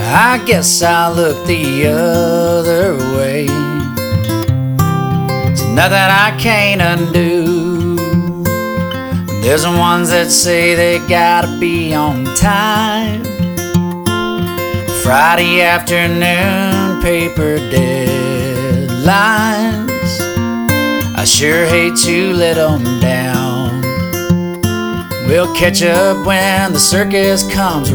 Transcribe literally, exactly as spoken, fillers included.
I guess I'll look the other way. It's nothing I can't undo. There's the ones that say they gotta be on time. Friday afternoon paper deadlines. I sure hate to let them down. We'll catch up when the circus comes